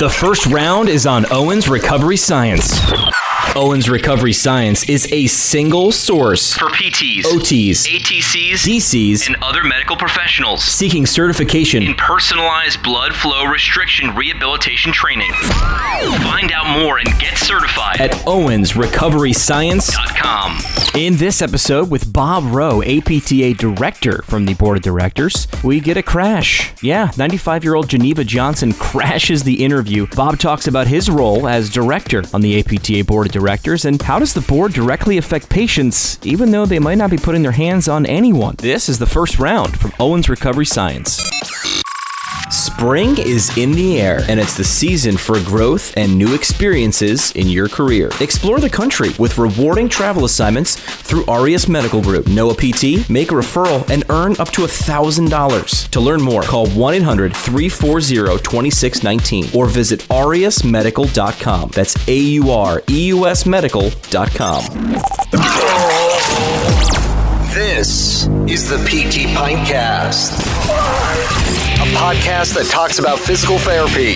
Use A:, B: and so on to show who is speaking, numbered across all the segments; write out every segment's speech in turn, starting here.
A: The first round is on Owens Recovery Science. Owens Recovery Science is a single source
B: for PTs,
A: OTs,
B: ATCs,
A: DCs,
B: and other medical professionals
A: seeking certification
B: in personalized blood flow restriction rehabilitation training. Find out more and get certified
A: at owensrecoveryscience.com. In this episode with Bob Rowe, APTA Director from the Board of Directors, we get a crash. Yeah, 95-year-old Geneva Johnson crashes the interview. Bob talks about his role as Director on the APTA Board of Directors and how does the board directly affect patients even though they might not be putting their hands on anyone. This is the first round from Owens Recovery Science. Spring is in the air, and it's the season for growth and new experiences in your career. Explore the country with rewarding travel assignments through Aureus Medical Group. Know a PT, make a referral, and earn up to $1,000. To learn more, call 1-800-340-2619 or visit aureusmedical.com. That's AUREUSmedical.com.
C: This is the PT Pintcast, a podcast that talks about physical therapy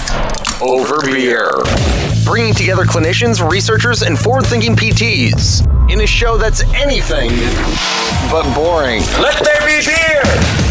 C: over beer, bringing together clinicians, researchers, and forward-thinking PTs in a show that's anything but boring. Let there be beer!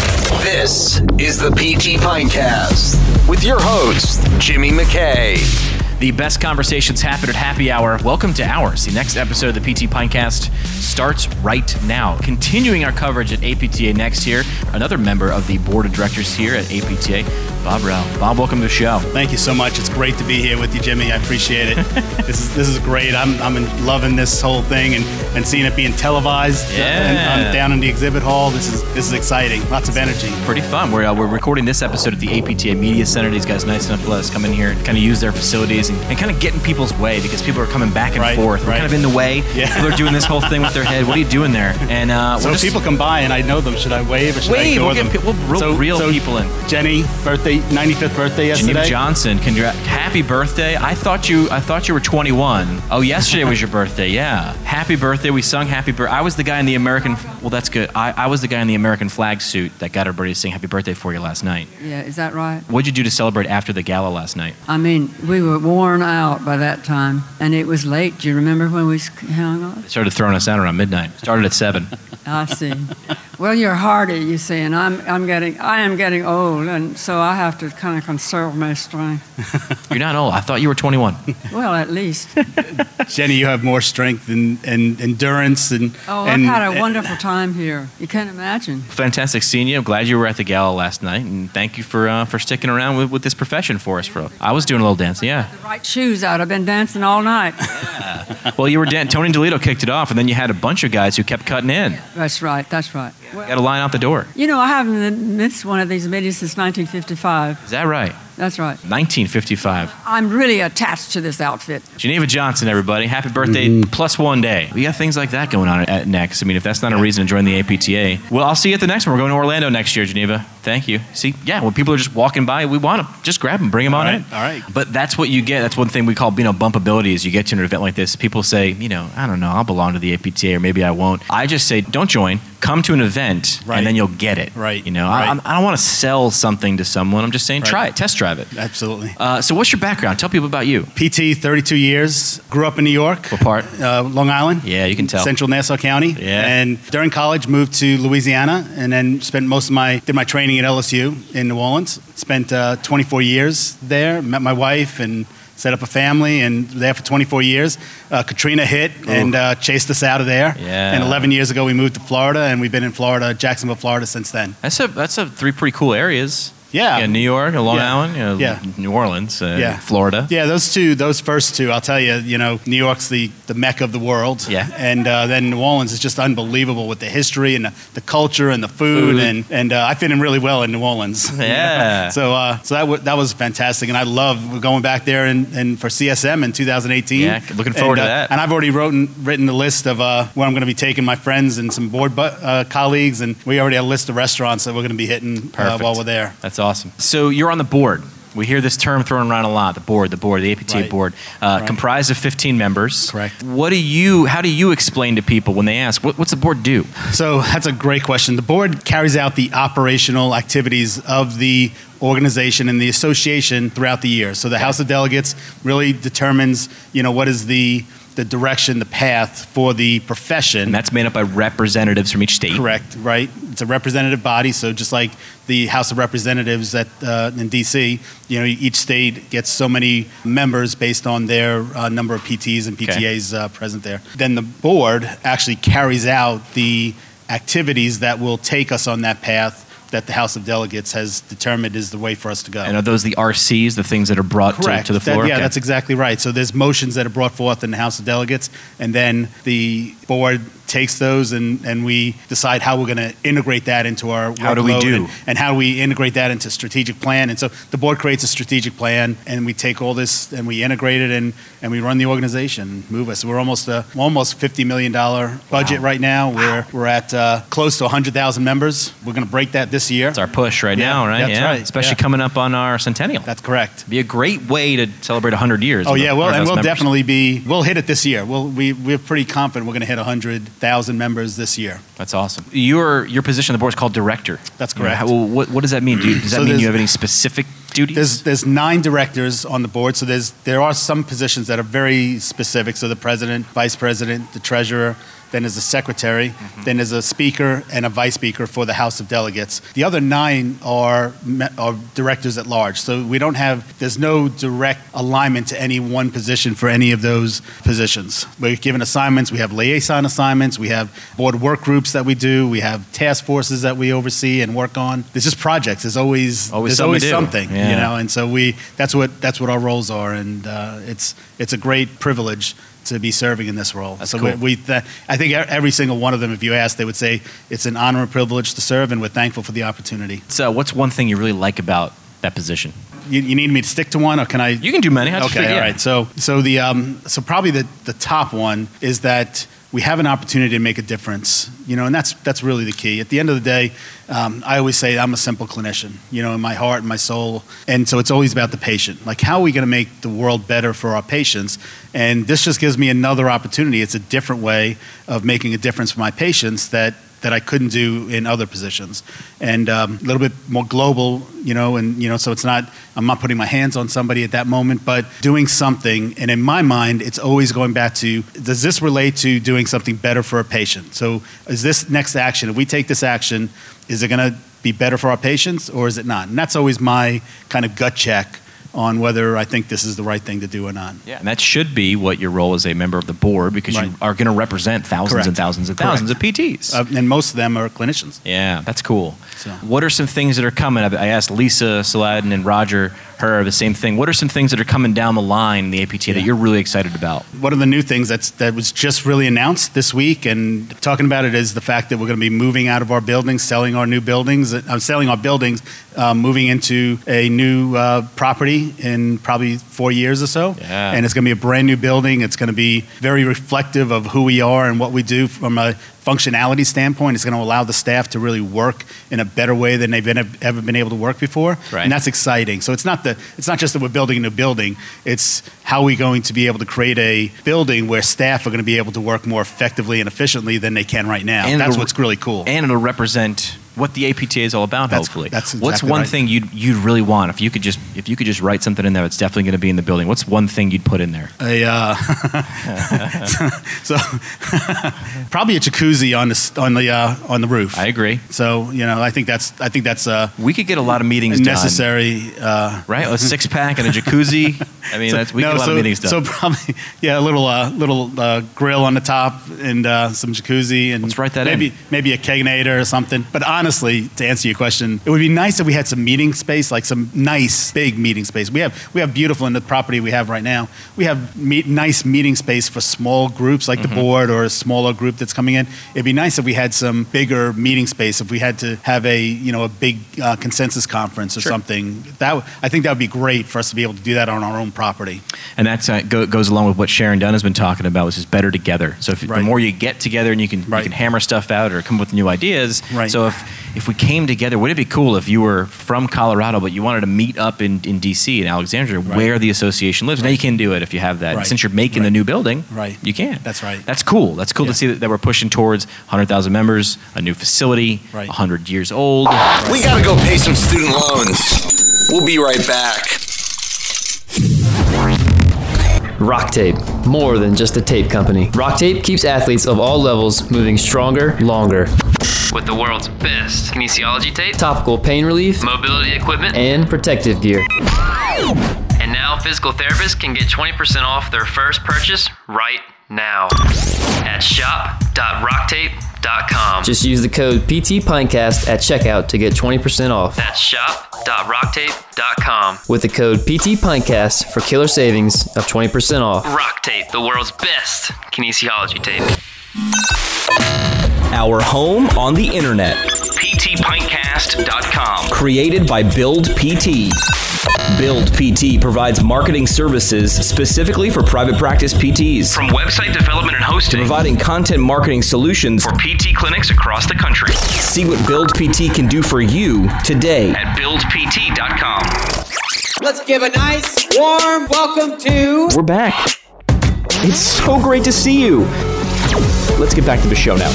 C: This is the PT Pintcast with your host, Jimmy McKay.
D: The best conversations happen at happy hour. Welcome to ours. The next episode of the PT Pintcast starts right now. Continuing our coverage at APTA next year, another member of the board of directors here at APTA, Bob Rowe. Bob, welcome to the show.
E: Thank you so much. It's great to be here with you, Jimmy. I appreciate it. This is great. I'm loving this whole thing and seeing it being televised down in the exhibit hall. This is exciting. Lots of energy.
D: Pretty fun. We're recording this episode at the APTA Media Center. These guys nice enough to let us come in here and kind of use their facilities and kind of get in people's way because people are coming back and forth. We're kind of in the way. Yeah. People are doing this whole thing with their head. What are you doing there? And
E: so people come by and I know them. Should I wave or should I ignore them?
D: We'll reel people in.
E: Jenny, 95th birthday yesterday.
D: Geneva Johnson, happy birthday. I thought you were 21. Oh, yesterday was your birthday. Yeah. Happy birthday. We sung happy birthday. I was the guy in the American, well, that's good. I was the guy in the American flag suit that got everybody to sing happy birthday for you last night.
F: Yeah, is that right?
D: What'd you do to celebrate after the gala last night?
F: I mean, we were worn out by that time, and it was late. Do you remember when we hung up?
D: They started throwing us out around midnight. Started at 7.
F: I see. Well, you're hardy, you see, and I am getting old, and so I have to kind of conserve my strength.
D: You're not old. I thought you were 21.
F: Well, at least.
E: Jenny, you have more strength and endurance and.
F: Oh, I've had a wonderful time here. You can't imagine.
D: Fantastic seeing you. I'm glad you were at the gala last night, and thank you for sticking around with this profession for us. I was doing a little dancing. Yeah.
F: The right shoes out. I've been dancing all night.
D: Yeah. Well, you were Tony DeLito kicked it off, and then you had a bunch of guys who kept cutting in.
F: That's right.
D: Well, got a line out the door.
F: You know, I haven't missed one of these meetings since 1955.
D: Is that right?
F: That's right.
D: 1955.
F: I'm really attached to this outfit.
D: Geneva Johnson, everybody. Happy birthday plus one day. We got things like that going on at next. I mean, if that's not a reason to join the APTA, well, I'll see you at the next one. We're going to Orlando next year, Geneva. Thank you. See, yeah, when people are just walking by, we want to just grab them, bring them on in.
E: All right.
D: But that's what you get. That's one thing we call, bumpability is you get to an event like this. People say, I don't know, I'll belong to the APTA or maybe I won't. I just say, don't join. Come to an event and then you'll get it.
E: Right.
D: I don't want to sell something to someone. I'm just saying, try it, test drive it.
E: Absolutely.
D: So what's your background? Tell people about you.
E: PT, 32 years. Grew up in New York.
D: What part?
E: Long Island.
D: Yeah, you can tell.
E: Central Nassau County.
D: Yeah.
E: And during college, moved to Louisiana and then spent did my training at LSU in New Orleans. Spent 24 years there. Met my wife and set up a family and there for 24 years. Katrina hit and chased us out of there.
D: Yeah.
E: And 11 years ago, we moved to Florida and we've been in Florida, Jacksonville, Florida since then.
D: That's 3 pretty cool areas.
E: Yeah.
D: New York, Long Island, New Orleans, Florida.
E: Yeah, those first two, I'll tell you, New York's the mecca of the world.
D: Yeah.
E: And then New Orleans is just unbelievable with the history and the culture and the food. And I fit in really well in New Orleans.
D: Yeah.
E: So that was fantastic. And I love going back there and for CSM in 2018.
D: Yeah, looking forward to that.
E: And I've already written the list of where I'm going to be taking my friends and some board colleagues. And we already have a list of restaurants that we're going to be hitting while we're there.
D: That's awesome. So you're on the board. We hear this term thrown around a lot, the board, the APTA
E: Right.
D: board, comprised of 15 members.
E: Correct.
D: How do you explain to people when they ask, what's the board do?
E: So that's a great question. The board carries out the operational activities of the organization and the association throughout the year. So the House of Delegates really determines, what is the direction, the path for the profession.
D: And that's made up by representatives from each state.
E: Correct, right? It's a representative body, so just like the House of Representatives in D.C., each state gets so many members based on their number of PTs and PTAs present there. Then the board actually carries out the activities that will take us on that path that the House of Delegates has determined is the way for us to go.
D: And are those the RCs, the things that are brought to the floor?
E: That's exactly right. So there's motions that are brought forth in the House of Delegates, and then the board takes those and we decide how we're going to integrate that into our
D: How do we
E: workload
D: do?
E: and how do we integrate that into strategic plan. And so the board creates a strategic plan, and we take all this and we integrate it and we run the organization, move us. We're almost $50 million budget right now. We're at close to 100,000 members. We're going to break that this year.
D: That's our push right now, right?
E: That's right.
D: Especially coming up on our centennial.
E: That's correct.
D: Be a great way to celebrate 100 years.
E: Oh
D: with
E: yeah,
D: 100,000
E: we'll
D: members.
E: definitely we'll hit it this year. We're pretty confident we're going to hit 100,000 members this year.
D: That's awesome. Your position on the board is called director.
E: That's correct.
D: What does that mean? Does that
E: So
D: mean you have any specific duties?
E: There's 9 directors on the board, so there are some positions that are very specific. So the president, vice president, the treasurer, then there's a secretary, then there's a speaker and a vice speaker for the House of Delegates. The other 9 are directors at large. So there's no direct alignment to any one position for any of those positions. We're given assignments. We have liaison assignments. We have board work groups that we do. We have task forces that we oversee and work on. There's just projects. There's always something,
D: Yeah.
E: and so that's what our roles are, and it's a great privilege to be serving in this role.
D: That's
E: so
D: cool.
E: I think every single one of them, if you ask, they would say it's an honor and privilege to serve, and we're thankful for the opportunity.
D: So what's one thing you really like about that position?
E: You need me to stick to one, or can I?
D: You can do many.
E: Okay, all right. So probably the top one is that we have an opportunity to make a difference, and that's really the key. At the end of the day, I always say I'm a simple clinician, in my heart and my soul. And so it's always about the patient. Like, how are we going to make the world better for our patients? And this just gives me another opportunity. It's a different way of making a difference for my patients that I couldn't do in other positions. And a little bit more global, so I'm not putting my hands on somebody at that moment, but doing something. And in my mind, it's always going back to, does this relate to doing something better for a patient? So is this next action, if we take this action, is it going to be better for our patients or is it not? And that's always my kind of gut check on whether I think this is the right thing to do or not.
D: Yeah, and that should be what your role as a member of the board, because you are going to represent thousands
E: Correct.
D: and thousands and thousands of PTs.
E: And most of them are clinicians.
D: Yeah, that's cool.
E: So.
D: What are some things that are coming? I asked Lisa Saladin and Roger her the same thing. What are some things that are coming down the line in the APTA that you're really excited about?
E: One of the new things that was just really announced this week, and talking about it, is the fact that we're going to be moving out of our buildings, selling our buildings, moving into a new property in probably 4 years or so.
D: Yeah.
E: And it's going to be a brand new building. It's going to be very reflective of who we are and what we do from a functionality standpoint. It's going to allow the staff to really work in a better way than they've ever been able to work before.
D: Right.
E: And that's exciting. So it's not just that we're building a new building. It's how we're going to be able to create a building where staff are going to be able to work more effectively and efficiently than they can right now.
D: And
E: that's what's really cool.
D: And it'll represent what the APTA is all about, hopefully.
E: That's
D: What's
E: exactly
D: one
E: right.
D: thing you'd really want if you could just write something in there that's definitely going to be in the building? What's one thing you'd put in there?
E: So probably a jacuzzi on the roof.
D: I agree.
E: So I think that's
D: We could get a lot of meetings
E: necessary.
D: done. Right, a 6-pack and a jacuzzi. I mean, we get a lot of meetings done.
E: So probably a little grill on the top and some jacuzzi, and
D: Let's write that
E: maybe a kegnator or something. But honestly, to answer your question, it would be nice if we had some meeting space, like some nice big meeting space. We have beautiful in the property we have right now. We have nice meeting space for small groups like the board or a smaller group that's coming in. It'd be nice if we had some bigger meeting space. If we had to have a big consensus conference or something, I think that would be great for us to be able to do that on our own property.
D: And that goes along with what Sharon Dunn has been talking about, which is better together. So the more you get together and you can hammer stuff out or come up with new ideas.
E: Right.
D: So if if we came together, would it be cool if you were from Colorado, but you wanted to meet up in D.C., in Alexandria, where the association lives? Now you can do it if you have that.
E: Right.
D: Since you're making the new building, you can.
E: That's right.
D: That's cool. That's cool to see that we're pushing towards 100,000 members, a new facility, 100 years old.
C: We gotta go pay some student loans. We'll be right back.
G: Rock Tape, more than just a tape company. Rock Tape keeps athletes of all levels moving stronger, longer.
H: With the world's best kinesiology tape,
G: Topical pain relief,
H: mobility equipment,
G: and protective gear.
H: And now physical therapists can get 20% off their first purchase right now at shop.rocktape.com.
G: Just use the code PTPintcast at checkout to get 20% off.
H: That's shop.rocktape.com.
G: With the code PTPintcast for killer savings of 20% off.
H: Rock Tape, the world's best kinesiology tape.
A: Our home on the internet.
B: PTPintcast.com.
A: Created by Build PT. Build PT provides marketing services specifically for private practice PTs.
B: From website development and hosting,
A: Providing content marketing solutions
B: for PT clinics across the country.
A: See what Build PT can do for you today.
B: At buildpt.com.
I: Let's give a nice, warm welcome to...
A: We're back. It's so great to see you. Let's get back to the show now.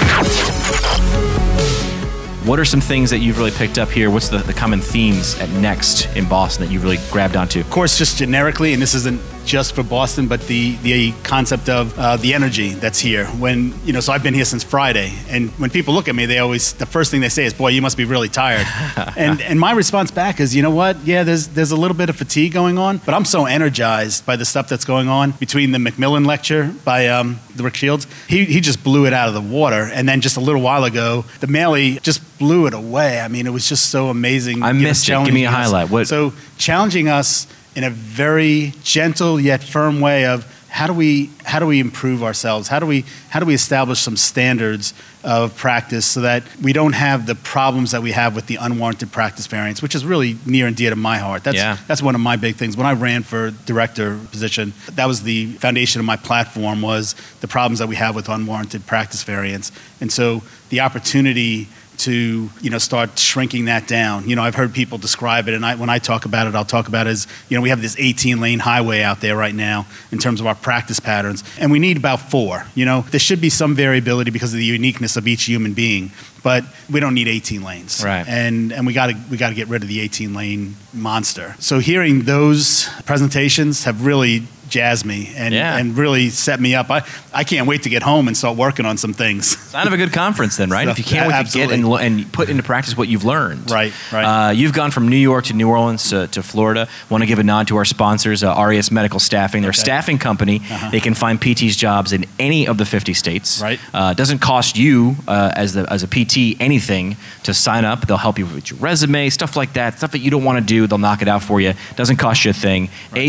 D: What are some things that you've really picked up here? What's the common themes at Next in Boston that you've really grabbed onto?
E: Of course, just generically, and this isn't just for Boston, but the concept of the energy that's here. When, so I've been here since Friday, and when people look at me, the first thing they say is, boy, you must be really tired. and my response back is, you know what? Yeah, there's a little bit of fatigue going on, but I'm so energized by the stuff that's going on between the Macmillan lecture by Rick Shields. He just blew it out of the water, and then just a little while ago, the Maley just blew it away. I mean, it was just so amazing.
D: I missed it. Give me a highlight. What?
E: So challenging us in a very gentle yet firm way of how do we improve ourselves? How do we establish some standards of practice so that we don't have the problems that we have with the unwarranted practice variance, which is really near and dear to my heart. That's one of my big things. When I ran for director position, that was the foundation of my platform, was the problems that we have with unwarranted practice variance. And so the opportunity to start shrinking that down. I've heard people describe it, and when I talk about it, I'll talk about it as we have this 18-lane highway out there right now in terms of our practice patterns, and we need about 4. There should be some variability because of the uniqueness of each human being, but we don't need 18 lanes.
D: Right.
E: And we got to get rid of the 18-lane monster. So hearing those presentations have really jazzed me and really set me up. I can't wait to get home and start working on some things.
D: Sign of a good conference then, right?
E: So,
D: if you can't wait to get and put into practice what you've learned.
E: Right.
D: You've gone from New York to New Orleans to Florida. Want to give a nod to our sponsors, Arias Medical Staffing. They're a staffing company. They can find PT's jobs in any of the 50 states.
E: Right.
D: It doesn't cost you as a PT anything to sign up. They'll help you with your resume, stuff like that. Stuff that you don't want to do, they'll knock it out for you. Doesn't cost you a thing. Right.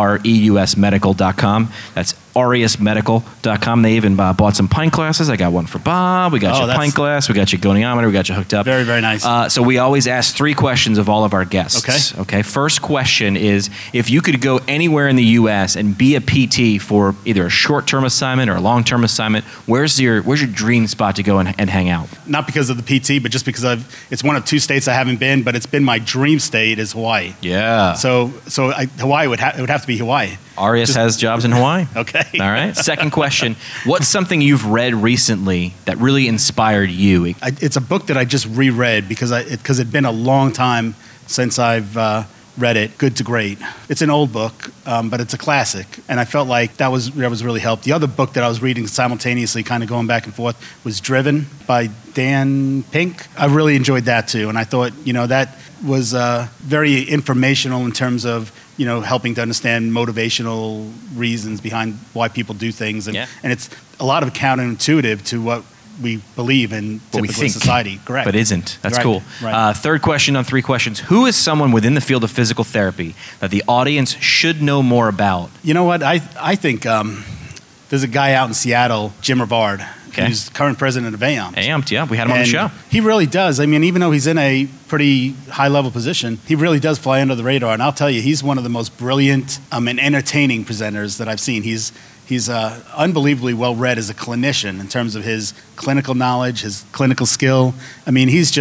D: AUREUSmedical.com. That's AuriusMedical.com. They even bought some pint glasses. I got one for Bob. We got your pint glass. We got your goniometer. We got you hooked up.
E: Very, very nice.
D: So we always ask 3 questions of all of our guests. Okay. First question is, if you could go anywhere in the U.S. and be a PT for either a short-term assignment or a long-term assignment, where's your dream spot to go and hang out?
E: Not because of the PT, but just because it's one of 2 states I haven't been, but it's been my dream state is Hawaii.
D: Yeah.
E: So Hawaii it would have to be Hawaii.
D: Arias has jobs in Hawaii.
E: Okay.
D: All right. Second question. What's something you've read recently that really inspired you?
E: It's a book that I just reread because it'd been a long time since I've read it. Good to Great. It's an old book, but it's a classic, and I felt like that was really helped. The other book that I was reading simultaneously, kind of going back and forth, was Driven by Dan Pink. I really enjoyed that too, and I thought that was very informational in terms of helping to understand motivational reasons behind why people do things, and it's a lot of counterintuitive to what we believe in
D: what we think
E: society. Correct.
D: But isn't. That's
E: right.
D: cool.
E: Right.
D: Third question on 3 questions. Who is someone within the field of physical therapy that the audience should know more about?
E: You know what? I think there's a guy out in Seattle, Jim Rivard. who's current president of AAMT.
D: AAMT, yeah. We had him on the show.
E: He really does. I mean, even though he's in a pretty high-level position, he really does fly under the radar. And I'll tell you, he's one of the most brilliant and entertaining presenters that I've seen. He's unbelievably well-read as a clinician in terms of his clinical knowledge, his clinical skill. I mean, he's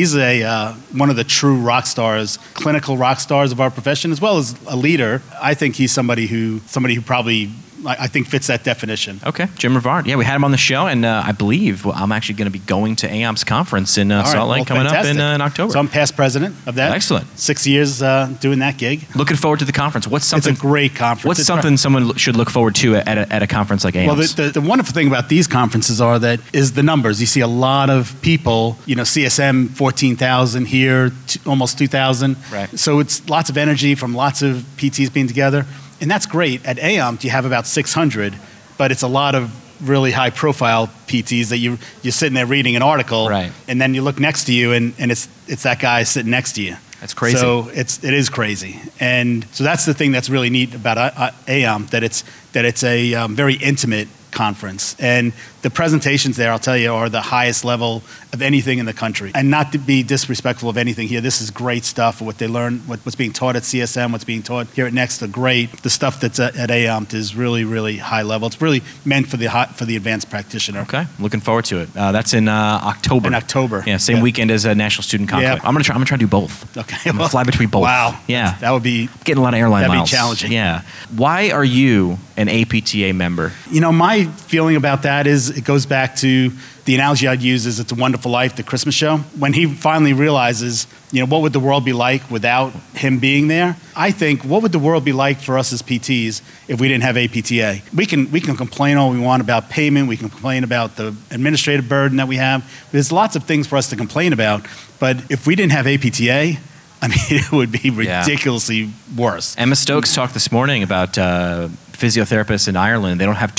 E: one of the true rock stars, clinical rock stars of our profession, as well as a leader. I think he's somebody who probably, I think, fits that definition.
D: Okay, Jim Rivard. Yeah, we had him on the show, and I believe I'm actually going to be going to AAMT's conference in Salt Lake coming up in October.
E: So I'm past president of that.
D: Excellent.
E: 6 years doing that gig.
D: Looking forward to the conference. It's
E: a great conference.
D: What's something someone should look forward to at a conference like AAMT's?
E: Well, the wonderful thing about these conferences is the numbers. You see a lot of people, CSM 14,000 here, almost 2,000.
D: Right.
E: So it's lots of energy from lots of PTs being together. And that's great. At AAMT, you have about 600, but it's a lot of really high-profile PTs that you're sitting there reading an article,
D: right,
E: and then you look next to you, and it's that guy sitting next to you.
D: That's crazy.
E: So it is crazy, and so that's the thing that's really neat about AAMT, that it's a very intimate conference, and the presentations there, I'll tell you, are the highest level of anything in the country. And not to be disrespectful of anything here, this is great stuff. What they learn, what's being taught at CSM, what's being taught here at Next are great. The stuff that's at AAMT is really, really high level. It's really meant for the advanced practitioner.
D: Okay, looking forard to it. That's in October.
E: In October.
D: Yeah, same weekend as a National Student Conclave.
E: Yeah.
D: I'm gonna try to do both.
E: Okay,
D: I'm gonna fly between both.
E: Wow.
D: Yeah,
E: that would be
D: getting a lot of airline miles.
E: That'd be challenging.
D: Yeah. Why are you an APTA member?
E: My feeling about that is it goes back to the analogy I'd use is It's a Wonderful Life, the Christmas show. When he finally realizes, what would the world be like without him being there? I think, what would the world be like for us as PTs if we didn't have APTA? We can complain all we want about payment. We can complain about the administrative burden that we have. There's lots of things for us to complain about. But if we didn't have APTA, it would be ridiculously worse.
D: Emma Stokes talked this morning about physiotherapists in Ireland. They don't have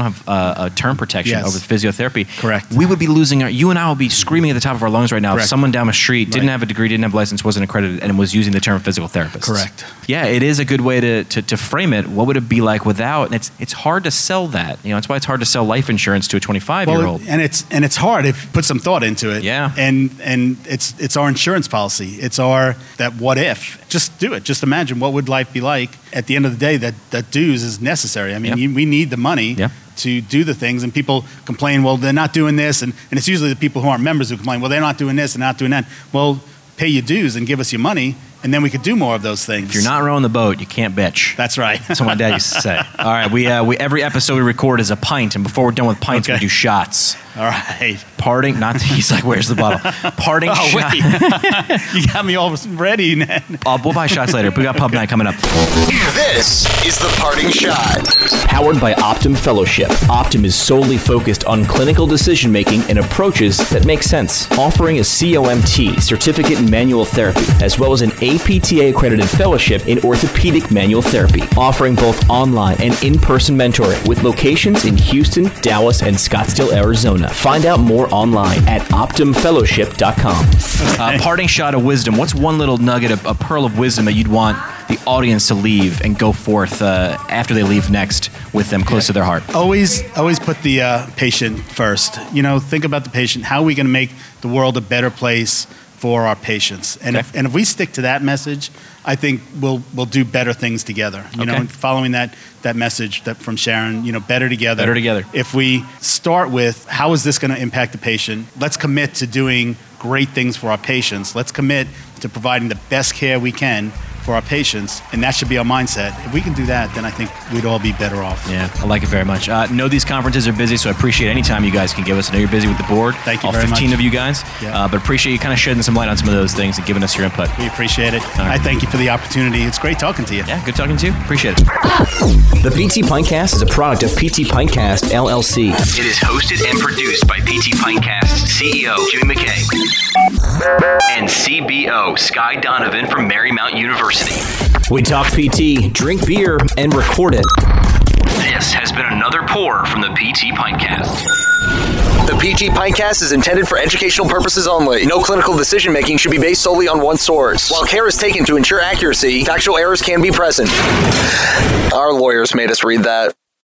D: a term protection over the physiotherapy.
E: Correct.
D: We would be losing you and I would be screaming at the top of our lungs right now.
E: Correct.
D: If someone down the street didn't have a degree, didn't have a license, wasn't accredited, and was using the term physical therapist.
E: Correct.
D: Yeah, it is a good way to frame it. What would it be like without? And it's hard to sell that. That's why it's hard to sell life insurance to a 25-year-old.
E: And it's hard if you put some thought into it.
D: Yeah.
E: And it's our insurance policy. It's that what if. Just do it. Just imagine what would life be like at the end of the day that dues is necessary. We need the money to do the things, and people complain, well, they're not doing this, and it's usually the people who aren't members who complain, well, they're not doing this and not doing that. Well, pay your dues and give us your money, and then we could do more of those things.
D: If you're not rowing the boat, you can't bitch.
E: That's right.
D: That's what my dad used to say. All right, we every episode we record is a pint, and before we're done with pints, we do shots.
E: All right.
D: Parting, he's like, where's the bottle? Parting shot.
E: Wait. You got me all ready, man.
D: We'll buy shots later. We got pub night coming up.
C: This is the Parting Shot.
A: Powered by Optum Fellowship. Optum is solely focused on clinical decision-making and approaches that make sense, offering a COMT, Certificate in Manual Therapy, as well as an APTA-accredited fellowship in orthopedic manual therapy, offering both online and in-person mentoring with locations in Houston, Dallas, and Scottsdale, Arizona. Find out more online at OptumFellowship.com.
D: Parting shot of wisdom. What's one little nugget, a pearl of wisdom that you'd want the audience to leave and go forth after they leave Next with them close to their heart?
E: Always put the patient first. Think about the patient. How are we going to make the world a better place for our patients? And if we stick to that message, I think we'll do better things together. Following that message from Sharon, better together.
D: Better together.
E: If we start with how is this going to impact the patient, let's commit to doing great things for our patients. Let's commit to providing the best care we can for our patients, and that should be our mindset. If we can do that, then I think we'd all be better off.
D: Yeah, I like it very much. Know these conferences are busy, so I appreciate any time you guys can give us. I know you're busy with the board.
E: Thank you
D: all
E: very
D: 15
E: much.
D: of you guys.
E: Yeah.
D: But appreciate you kind of shedding some light on some of those things and giving us your input.
E: We appreciate it.
D: All right.
E: I thank you for the opportunity. It's great talking to you.
D: Yeah, good talking to you. Appreciate it.
A: The PT Pintcast is a product of PT Pintcast, LLC.
B: It is hosted and produced by PT Pintcast CEO Jimmy McKay and CBO Sky Donovan from Marymount University.
A: We talk PT, drink beer, and record it.
B: This has been another pour from the PT Pintcast.
C: The PT Pintcast is intended for educational purposes only. No clinical decision-making should be based solely on one source. While care is taken to ensure accuracy, factual errors can be present. Our lawyers made us read that.